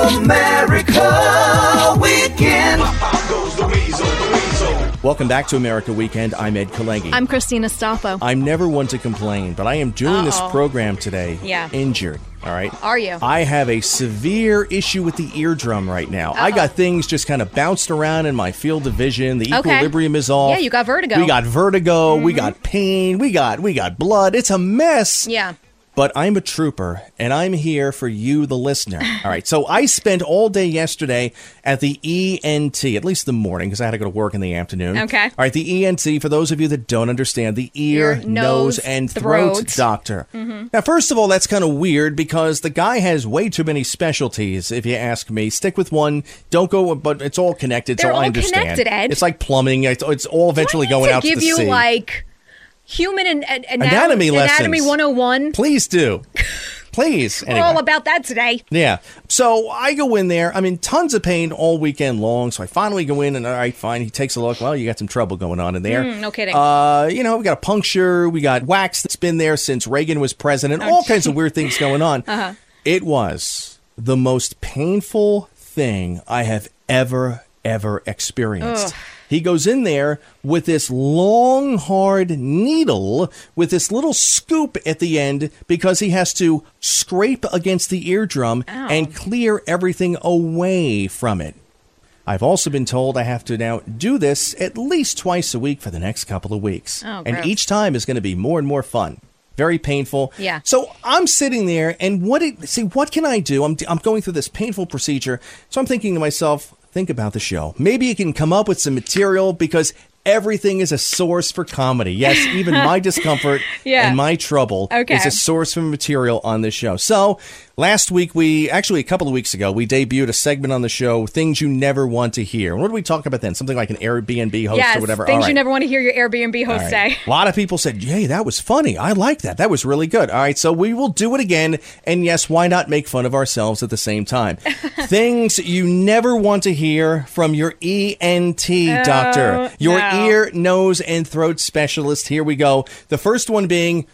America Weekend. Welcome back to America Weekend. I'm Ed Kalengi. I'm Christina Stafo. I'm never one to complain, but I am doing this program today injured. All right. Are you? I have a severe issue with the eardrum right now. I got things just kind of bounced around in my field of vision. The equilibrium is off. Yeah, you got vertigo. We got vertigo. We got pain. We got blood. It's a mess. Yeah. But I'm a trooper, and I'm here for you, the listener. All right, so I spent all day yesterday at the ENT, at least the morning, because I had to go to work in the afternoon. Okay. All right, the ENT, for those of you that don't understand, the ear, nose, and throat doctor. Mm-hmm. Now, first of all, that's kind of weird, because the guy has way too many specialties, if you ask me. Stick with one. Don't go, but it's all connected, They're so all I understand. Connected, Ed. It's like plumbing. It's all eventually going out to the sea. Give you, like... Human anatomy lessons. Anatomy 101. Please do. Please. We're all about that today. Yeah. So I go in there. I'm in tons of pain all weekend long. So I finally go in and, all right, fine. He takes a look. Well, you got some trouble going on in there. No kidding. We got a puncture. We got wax that's been there since Reagan was president. All kinds of weird things going on. It was the most painful thing I have ever experienced. Ugh. He goes in there with this long, hard needle with this little scoop at the end because he has to scrape against the eardrum and clear everything away from it. I've also been told I have to now do this at least twice a week for the next couple of weeks. And each time is going to be more and more fun. Very painful. Yeah. So I'm sitting there, and what can I do? I'm going through this painful procedure. So I'm thinking to myself, think about the show. Maybe you can come up with some material because everything is a source for comedy. Yes, even my discomfort and my trouble is a source for material on this show. So last week, a couple of weeks ago, we debuted a segment on the show, Things You Never Want to Hear. What did we talk about then? Something like an Airbnb host or whatever. Things you never want to hear your Airbnb host say. A lot of people said, hey, that was funny. I like that. That was really good. All right, so we will do it again. And yes, why not make fun of ourselves at the same time? Things you never want to hear from your ENT doctor. Your ear, nose, and throat specialist. Here we go. The first one being,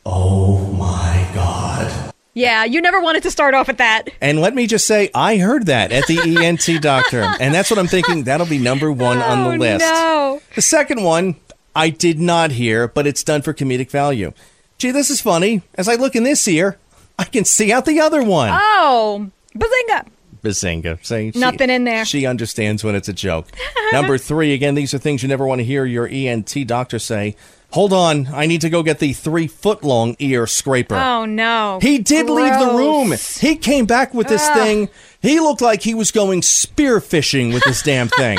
oh my God. Yeah, you never wanted to start off at that. And let me just say, I heard that at the ENT doctor. And that's what I'm thinking. That'll be number one on the list. No. The second one, I did not hear, but it's done for comedic value. Gee, this is funny. As I look in this ear, I can see out the other one. Oh, bazinga. Bazinga. Nothing in there. She understands when it's a joke. Number 3, again, these are things you never want to hear your ENT doctor say. Hold on, I need to go get the 3-foot-long ear scraper. Oh, no. He did leave the room. He came back with this thing. He looked like he was going spearfishing with this damn thing.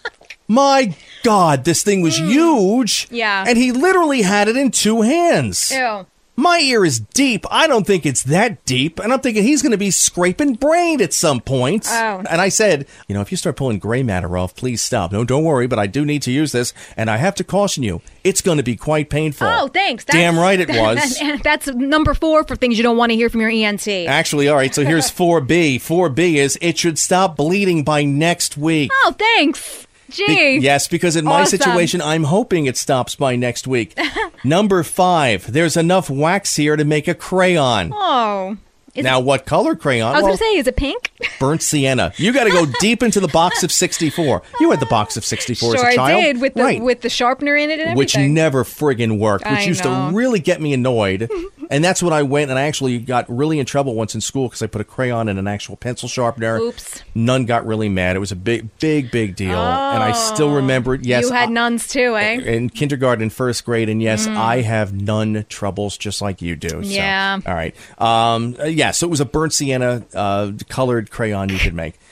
My God, this thing was huge. Yeah. And he literally had it in 2 hands. Ew. My ear is deep. I don't think it's that deep. And I'm thinking he's going to be scraping brain at some point. Oh. And I said, if you start pulling gray matter off, please stop. No, don't worry, but I do need to use this. And I have to caution you, it's going to be quite painful. Oh, thanks. Damn right it was. That's number 4 for things you don't want to hear from your ENT. Actually, all right, so here's 4B. 4B is it should stop bleeding by next week. Oh, thanks. Gee. Yes, because in my situation, I'm hoping it stops by next week. Number 5, there's enough wax here to make a crayon. Oh. Now, what color crayon? I was going to say, is it pink? Burnt sienna. You got to go deep into the box of 64. You had the box of 64 as a child. Sure, I did, with the sharpener in it and everything. Which never friggin' worked, which used to really get me annoyed. And that's when I went, and I actually got really in trouble once in school because I put a crayon in an actual pencil sharpener. Oops. None got really mad. It was a big deal. And I still remember it. Yes, you had nuns too, eh? In kindergarten, first grade, and yes, I have nun troubles just like you do. Yeah. So, all right. So it was a burnt sienna colored crayon you could make.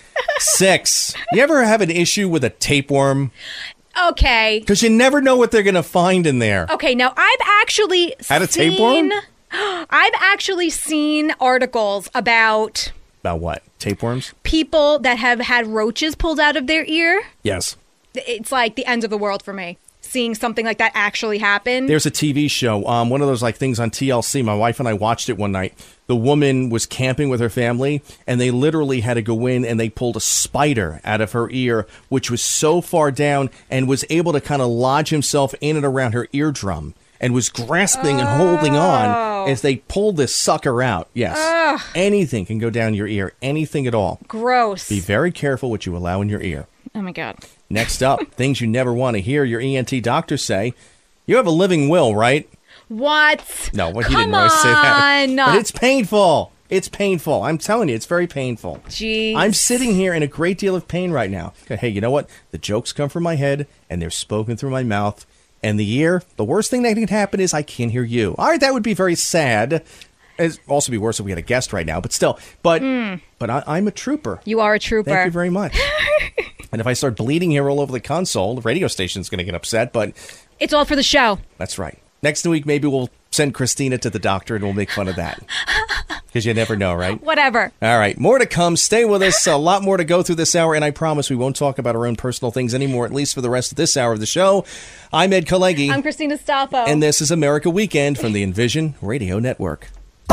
6. You ever have an issue with a tapeworm? Okay. Because you never know what they're going to find in there. Okay, now I've actually had a tapeworm? I've actually seen articles about what? Tapeworms? People that have had roaches pulled out of their ear. Yes. It's like the end of the world for me. Seeing something like that actually happen. There's a TV show, one of those things on TLC. My wife and I watched it one night. The woman was camping with her family, and they literally had to go in and they pulled a spider out of her ear, which was so far down and was able to kind of lodge himself in and around her eardrum. and was grasping and holding on as they pulled this sucker out. Yes. Anything can go down your ear. Anything at all. Gross. Be very careful what you allow in your ear. Oh, my God. Next up, things you never want to hear your ENT doctor say. You have a living will, right? What? No, he didn't really say that. But it's painful. It's painful. I'm telling you, it's very painful. Jeez. I'm sitting here in a great deal of pain right now. Hey, you know what? The jokes come from my head, and they're spoken through my mouth. And the ear, the worst thing that can happen is I can't hear you. All right, that would be very sad. It'd also be worse if we had a guest right now, but still. But I'm a trooper. You are a trooper. Thank you very much. And if I start bleeding here all over the console, the radio station's going to get upset, but... It's all for the show. That's right. Next week, maybe we'll send Christina to the doctor and we'll make fun of that. Because you never know, right? Whatever. All right. More to come. Stay with us. A lot more to go through this hour. And I promise we won't talk about our own personal things anymore, at least for the rest of this hour of the show. I'm Ed Kalegi. I'm Christina Staffo. And this is America Weekend from the Envision Radio Network.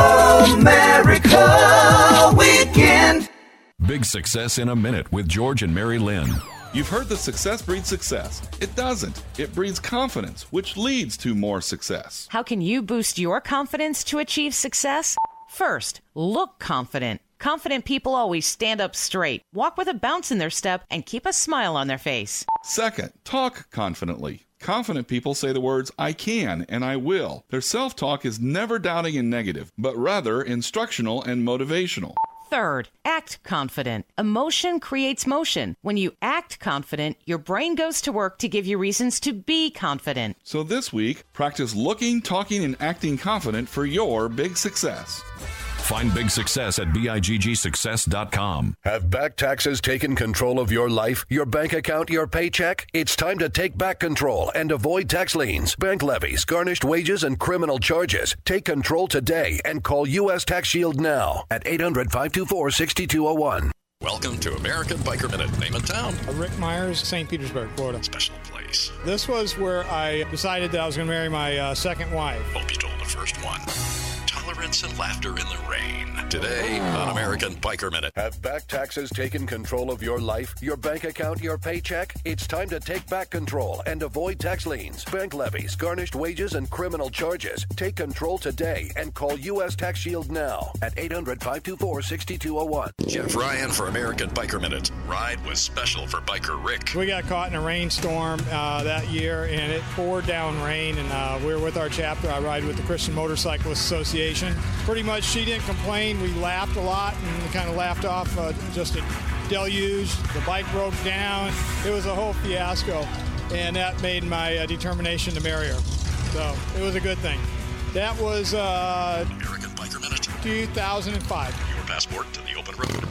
America Weekend. Big Success in a Minute with George and Mary Lynn. You've heard that success breeds success. It doesn't. It breeds confidence, which leads to more success. How can you boost your confidence to achieve success? First, look confident. Confident people always stand up straight, walk with a bounce in their step, and keep a smile on their face. Second, talk confidently. Confident people say the words, I can and I will. Their self-talk is never doubting and negative, but rather instructional and motivational. Third, act confident. Emotion creates motion. When you act confident, your brain goes to work to give you reasons to be confident. So this week, practice looking, talking, and acting confident for your big success. Find Big Success at BIGGsuccess.com. Have back taxes taken control of your life, your bank account, your paycheck? It's time to take back control and avoid tax liens, bank levies, garnished wages, and criminal charges. Take control today and call U.S. Tax Shield now at 800-524-6201. Welcome to American Biker Minute. Name and town. Rick Myers, St. Petersburg, Florida. Special place. This was where I decided that I was going to marry my second wife. Hope you told the first one. Tolerance and laughter in the rain. Today on American Biker Minute. Have back taxes taken control of your life, your bank account, your paycheck? It's time to take back control and avoid tax liens, bank levies, garnished wages, and criminal charges. Take control today and call U.S. Tax Shield now at 800-524-6201. Jeff Ryan for American Biker Minute. Ride was special for Biker Rick. We got caught in a rainstorm that year, and it poured down rain, and we were with our chapter. I ride with the Christian Motorcyclist Association. Pretty much she didn't complain. We laughed a lot and kind of laughed off just a deluge. The bike broke down. It was a whole fiasco, and that made my determination to marry her. So it was a good thing. That was American Biker Minute. 2005. Your passport to the open road.